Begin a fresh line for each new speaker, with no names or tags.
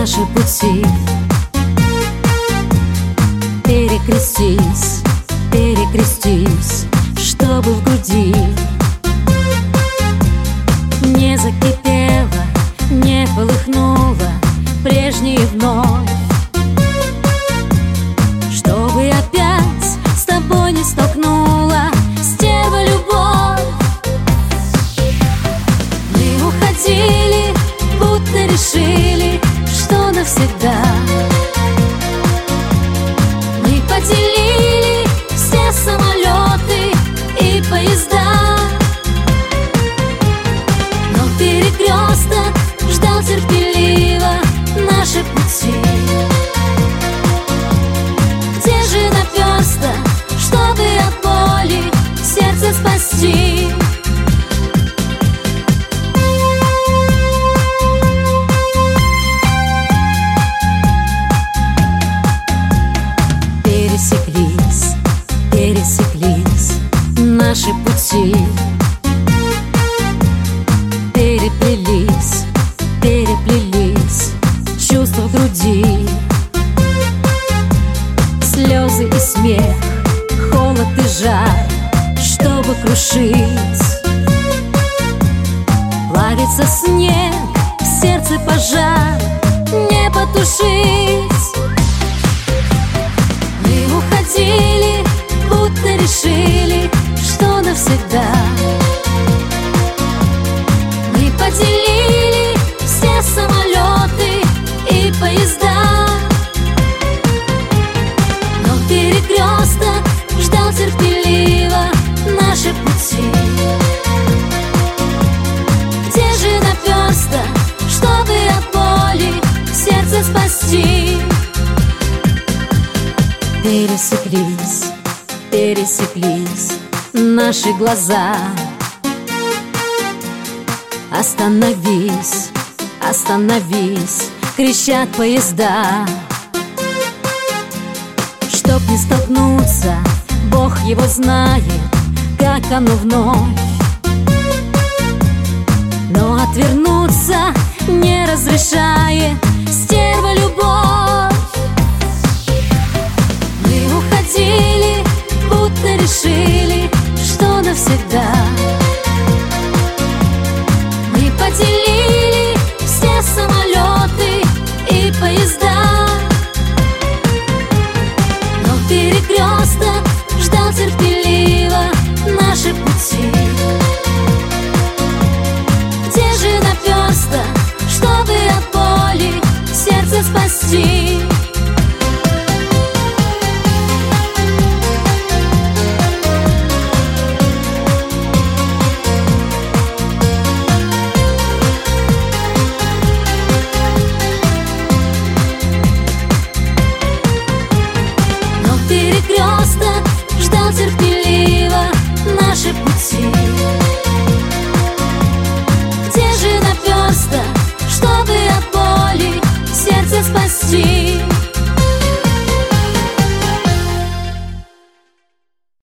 наши пути. Перекрестись, перекрестись, чтобы в груди не закипело, не полыхнуло прежнее вновь, чтобы опять с тобой не столкнула стерва любовь. Мы уходили, будто решили, что навсегда. Мы поделили все самолеты и поезда, но перекресток ждал терпеливо наши пути. Где же наперсток, чтобы от боли сердце спасти? Пересеклись, пересеклись наши пути. Переплелись, переплелись чувства в груди. Слезы и смех, холод и жар, чтобы крушить. Плавится снег, в сердце пожар, не потушить. Мы уходили, будто решили, что навсегда. Мы поделили все самолеты и поезда, но перекресток ждал терпеливо наши пути. Где же наперсток, чтобы от боли сердце спасти? Пересеклись, пересеклись наши глаза. Остановись, остановись, кричат поезда. Чтоб не столкнуться, Бог его знает, как оно вновь. Но отвернуться не разрешает стерва любовь. Мы уходили, будто решили, что навсегда.